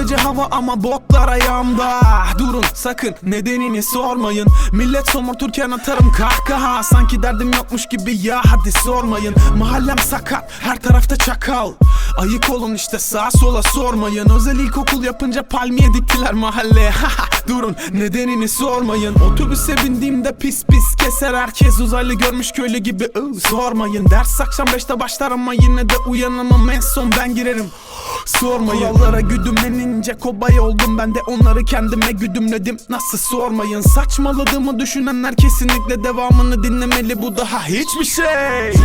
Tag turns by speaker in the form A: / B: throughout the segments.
A: derece hava ama botlar ayağımda. Durun sakın nedenini sormayın. Millet somurturken atarım kahkaha. Sanki derdim yokmuş gibi ya hadi sormayın. Mahallem sakat her tarafta çakal. Ayık olun işte sağa sola sormayın. Özel ilkokul yapınca palmiye diktiler mahalleye. Durun nedenini sormayın. Otobüse bindiğimde pis pis keser herkes. Uzaylı görmüş köylü gibi sormayın. Ders akşam 5'te başlar ama yine de uyanamam. En son ben girerim sormayın. Kurallara güdümlenince kobay oldum. Ben de onları kendime güdümledim. Nasıl sormayın. Saçmaladığımı düşünenler kesinlikle devamını dinlemeli. Bu daha hiçbir şey.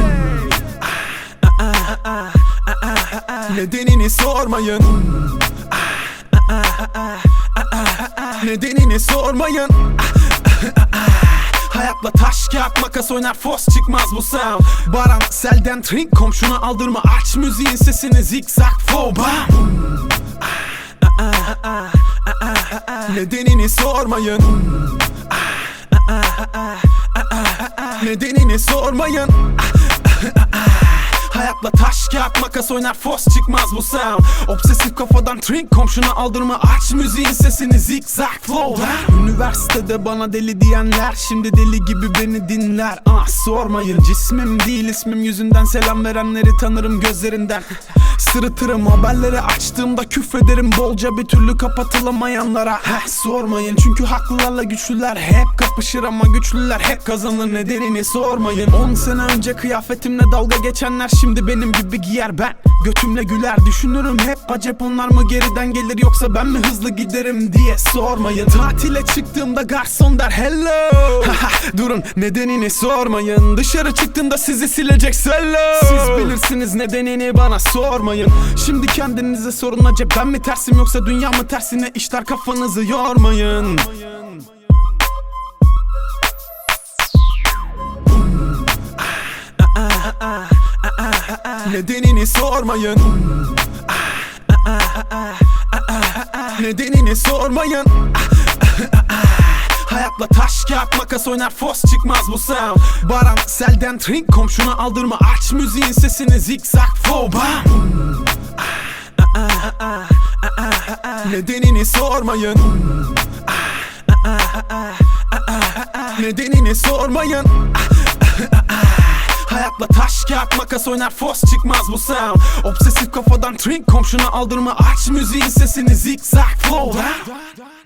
A: Nedenini sormayın. Nedenini sormayın. Hayatla taş kağıt makas oynar fos çıkmaz bu sound. Baran selden trink komşuna aldırma. Aç müziğin sesini zigzag flow bam. Nedenini sormayın. Nedenini sormayın. Hayatla taş kağıt makas oynar fos çıkmaz bu sound. Obsesif kafadan trink komşuna aldırma. Aç müziğin sesini zigzag flow. Üniversitede bana deli diyenler şimdi deli gibi beni dinler. Sormayın cismim değil ismim yüzünden. Selam verenleri tanırım gözlerinden. Sırıtırım haberleri açtığımda küfrederim bolca bir türlü kapatılamayanlara. Sormayın çünkü haklılarla güçlüler hep kapışır ama güçlüler hep kazanır. Nedenini sormayın. 10 sene önce kıyafetimle dalga geçenler şimdi benim gibi giyer. Ben götümle güler düşünürüm hep acep onlar mı geriden gelir yoksa ben mi hızlı giderim diye sormayın. Tatile çıktığımda garson der hello. Durun nedenini sormayın. Dışarı çıktığımda sizi silecek sello. Siz bilirsiniz nedenini bana sormayın. Şimdi kendinize sorun acaba ben mi tersim yoksa dünya mı tersine işler kafanızı yormayın. Nedenini sormayın. Nedenini sormayın. Hayatla taş kağıt makas oynar fos çıkmaz bu sound. Baran selden trink komşuna aldırma. Aç müziğin sesini zigzag flow bam. Nedenini sormayın. Nedenini sormayın. Hayatla taş kağıt makas oynar fos çıkmaz bu sound. Obsesif kafadan trink komşuna aldırma. Aç müziğin sesini zigzag flow.